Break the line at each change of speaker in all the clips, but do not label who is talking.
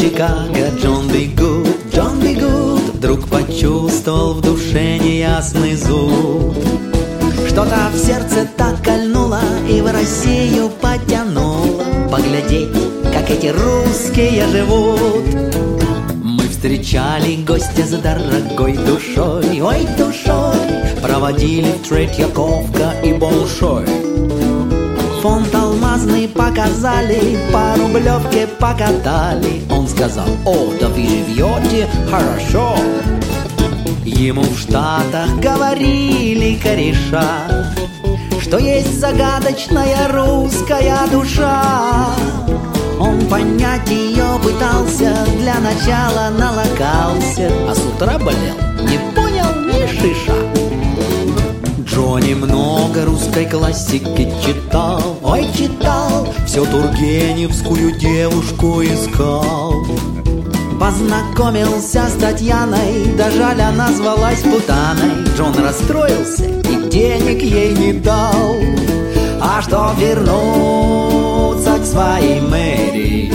Чикаго, Джон Би Гуд, Джон Би Гуд вдруг почувствовал в душе неясный зуд. Что-то в сердце так кольнуло и в Россию потянуло поглядеть, как эти русские живут. Мы встречали гостя с дорогой душой, ой, душой, проводили в Третьяковка и Болшой. Фонд алмазный показали, по Рублевке покатали. Он сказал: о, да вы живете хорошо. Ему в Штатах говорили кореша, что есть загадочная русская душа. Он понять ее пытался, для начала налокался, а с утра болел, не понял ни шиша. Джонни много русской классики читал, ой, читал, все Тургеневскую девушку искал. Познакомился с Татьяной, да жаль, она звалась Путаной. Джон расстроился и денег ей не дал. А что вернуться к своей Мэри,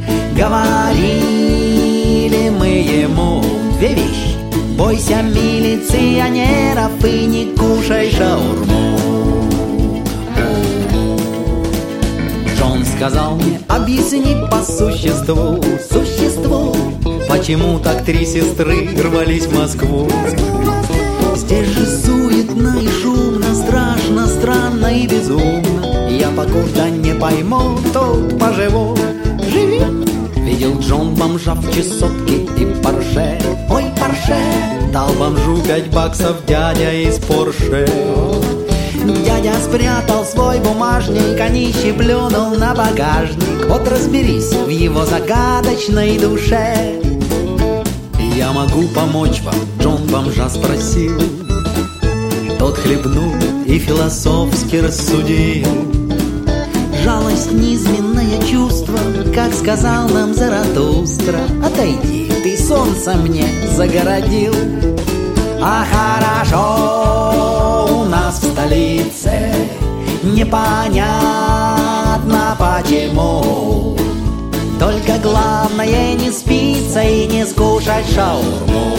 говорили мы ему две вещи: бойся милиционеров и не кушай шаурму. Джон сказал мне: объясни по существу, почему так три сестры рвались в Москву. Здесь же суетно и шумно, страшно, странно и безумно. Я покуда не пойму, тут поживу. Живи! Видел Джон бомжа в чесотке и Порше, ой, Порше. Дал бомжу 5 баксов дядя из Порше. Дядя спрятал свой бумажник, а нищий плюнул на багажник. Вот разберись в его загадочной душе. Я могу помочь вам, Джон бомжа спросил. Тот хлебнул и философски рассудил: жалость низменное чувство, как сказал нам Заратустра. Отойди, ты солнце мне загородил. А хорошо у нас в столице, непонятно почему. Только главное не спиться и не скушать шаурму.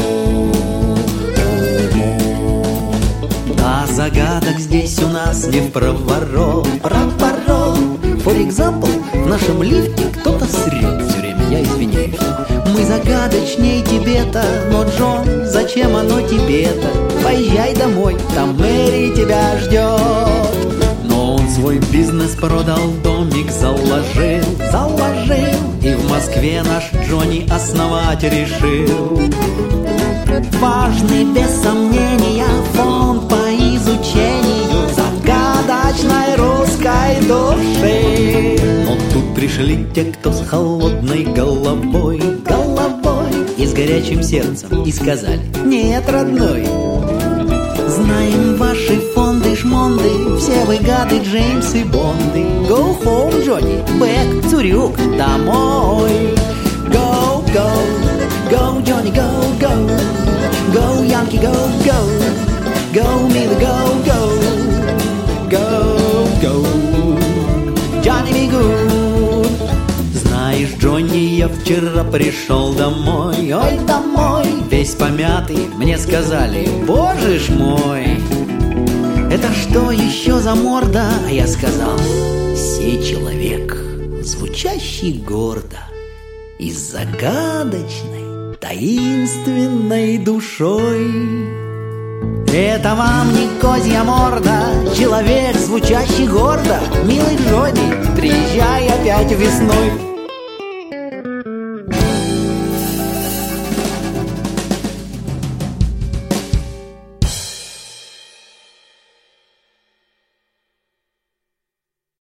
А загадок здесь у нас не впроворот. For example, в нашем лифте кто-то срет все время, я извиняюсь. Мы загадочней Тибета, но, Джон, зачем оно тебе-то? Поезжай домой, там Мэри тебя ждет. Но он свой бизнес продал, домик заложил. И в Москве наш Джонни основать решил. Важный, без сомнения, фонд по изучению загадочной русской души. Но тут пришли те, кто с холодной головой и с горячим сердцем, и сказали: нет, родной, знаем ваши фонды, шмонды, все вы гады, Джеймс и Бонды. Go home, Джонни, back, Цурюк, домой. Go, go, go, Johnny, go, go. Go, Yankee, go, go. Go, Miller, go, go. Go, go. Johnny be good. Знаешь, Джонни, я вчера пришел домой, ой, домой, весь помятый, мне сказали: боже ж мой, это что еще за морда? А я сказал: сей человек, звучащий гордо и с загадочной, таинственной душой. Это вам не козья морда, человек, звучащий гордо. Милый Джонни, приезжай опять весной.